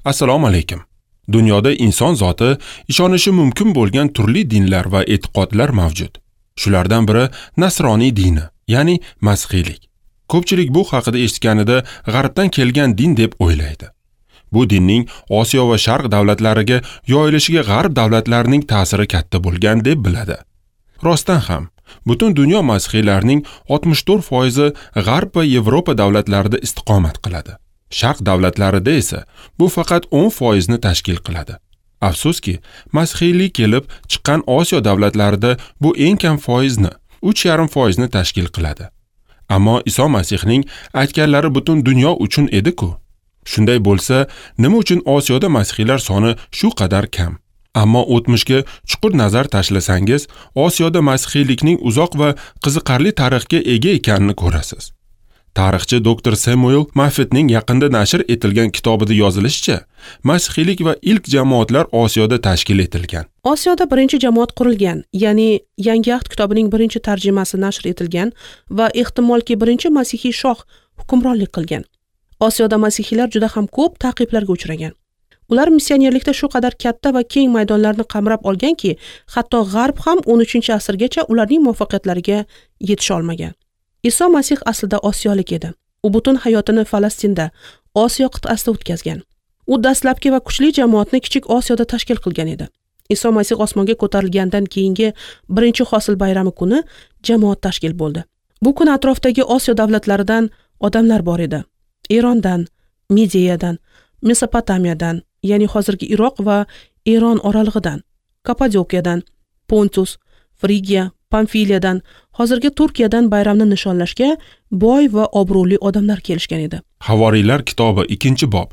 Assalomu alaykum. Dunyoda inson zoti ishonishi mumkin bo'lgan turli dinlar va e'tiqodlar mavjud. Shulardan biri Nasroniy dini, ya'ni masihiylik. Ko'pchilik bu haqida eshitganida g'arbdan kelgan din deb o'ylaydi. Bu dinning Osiyo va Sharq davlatlariga yoyilishiga g'arb davlatlarining ta'siri katta bo'lgan deb biladi. Rostdan ham, butun dunyo masihiylarining 64% g'arb va Yevropa davlatlarida istiqomat qiladi. Sharq davlatlarida esa bu faqat 10% ni tashkil qiladi. Afsuski, masihiylik kelib chiqqan Osiyo davlatlarida bu eng kam foizni, 3,5% ni tashkil qiladi. Ammo Iso Masihning aytganlari butun dunyo uchun edi-ku. Shunday bo'lsa, nima uchun Osiyoda masihiylar soni shu qadar kam? Ammo o'tmishga chuqur nazar tashlasangiz, Osiyoda masihiylikning uzoq va qiziqarli tarixga ega ekanini ko'rasiz. Tarixchi Dr. Samuel Maffetning yaqinda nashr etilgan kitobida yozilishicha, masihiylik va ilk jamoatlar Osiyoda tashkil etilgan. Osiyoda birinchi jamoat qurilgan, ya'ni Yangi ahd kitobining birinchi tarjimasi nashr etilgan va ehtimolki birinchi masihiy shoh hukmronlik qilgan. Osiyoda masihiylar juda ham ko'p ta'qiblarga uchragan. Ular missionerlikda shu qadar katta va keng maydonlarni qamrab olganki, hatto g'arb ham 13-asrgacha ularning muvaffaqiyatlariga yetisha olmagan. Iso Masih aslida osiyolik edi. U butun hayotini Falastinda, Osiyo qit'asida o'tkazgan. U dastlabki va kuchli jamoatni Kichik Osiyoda tashkil qilgan edi. Iso Masih osmonga ko'tarilgandan keyingi birinchi hosil bayrami kuni jamoat tashkil bo'ldi. Bu kun atrofdagi Osiyo davlatlaridan odamlar bor edi. Erondan, Midiyadan, Mesopotamiyadan, ya'ni hozirgi Iroq va Eron oralig'idan, Kapadokiyadan, Pontus, Frigiya, Pamfiliyadan, hozirgi Turkiyadan bayramni nishonlashga boy va obro'li odamlar kelishgan edi. Havoriylar kitobi 2-bob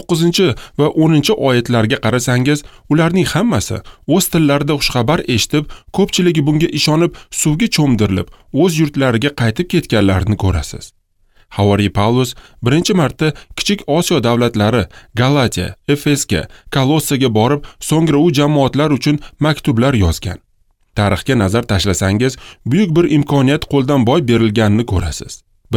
9 va 10-oyatlarga qarasangiz, ularning hammasi o'z tillarida xushxabar eshitib, ko'pchiligi bunga ishonib, suvga cho'mdirilib, o'z yurtlariga qaytib ketganlarini ko'rasiz. Havoriy Pavlus birinchi marta Kichik Osiyo davlatlari Galatiya, Efesga, Kolossaga borib, so'ngra u jamoatlar uchun maktublar yozgan. Tarixga nazar tashlasangiz, buyuk bir imkoniyat qo'ldan boy berilganini ko'rasiz.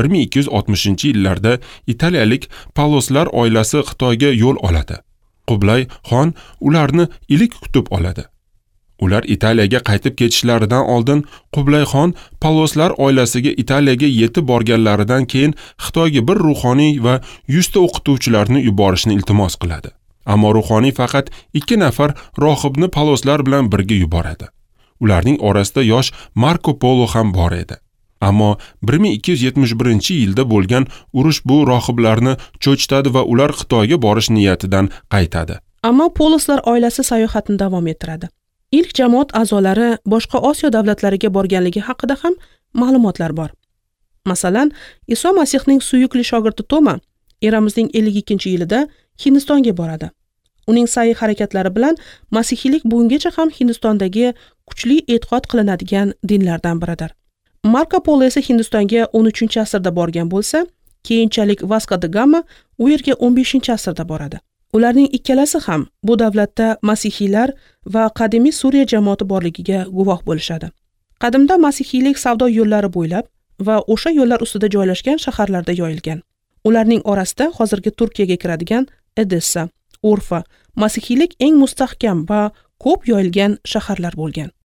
1260-yillarda italiyalik Paloslar oilasi Xitoyga yo'l oladi. Qublay xon ularni ilk kutib oladi. Ular Italiyaga qaytib ketishlaridan oldin Qublay xon Paloslar oilasiga Italiyaga yetib borganlaridan keyin Xitoyga bir ruhoniy va 100 ta o'qituvchilarni yuborishni iltimos qiladi. Ammo ruhoniy faqat 2 nafar rohibni Paloslar bilan birga yuboradi. Ularning orasida yosh Marco Polo ham bor edi. Ammo 1271-yilda bo'lgan urush bu rohiblarni cho'chitadi va ular Xitoyga borish niyatidan qaytadi. Ammo Poloslar oilasi sayohatini davom ettiradi. Ilk jamoat a'zolari boshqa Osiyo davlatlariga borganligi haqida ham ma'lumotlar bor. Masalan, Iso Masihning suyukli shogirdi Toma eramizning 52-yilida Hindistonga boradi. Uning sa'y harakatlari bilan masihiylik bugungacha ham Hindistondagi kuchli e'tiqod qilinadigan dinlardan biridir. Marco Polo esa Hindistonga 13-asrda borgan bo'lsa, keyinchalik Vasco da Gama u yerga 15-asrda boradi. Ularning ikkalasi ham bu davlatda masihiylar va qadimiy Suriya jamoati borligiga guvoh bo'lishadi. Qadimda masihiylik savdo yo'llari bo'ylab va o'sha yo'llar ustida joylashgan shaharlarda yoyilgan. Ularning orasida hozirgi Turkiyaga kiradigan Edessa, Urfa, masihiylik eng mustahkam va ko'p yoyilgan shaharlar bo'lgan.